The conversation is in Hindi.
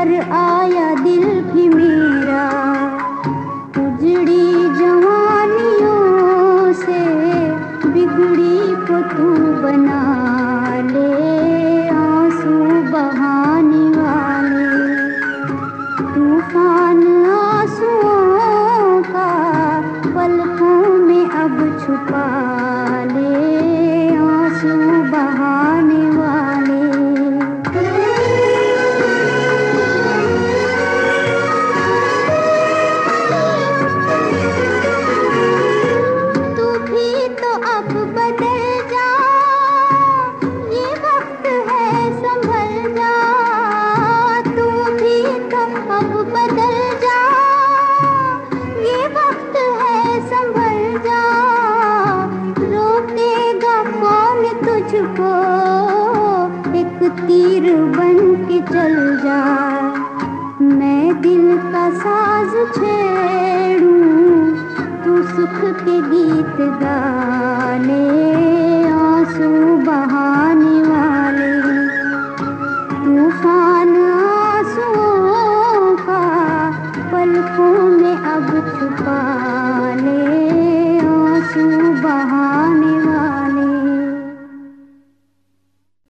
पर आया दिल भी मेरा, उजड़ी जवानियों से बिगड़ी को तू बना ले, आंसू बहाने वाले। तूफान आंसुओं का पलकों में अब छुपा ले, आंसू बहाने वाले। तू भी तो अब बदल जा, ये वक्त है संभल जा। तू भी तो अब बदल जा, ये वक्त है संभल जा। रोकेगा कौन तुझको, एक तीर बन के चल जा। मैं दिल का साज छेड़ूं, तू सुख के गीत गा ले, आंसू बहाने वाले। तूफान आंसुओं का पलकों में अब छुपा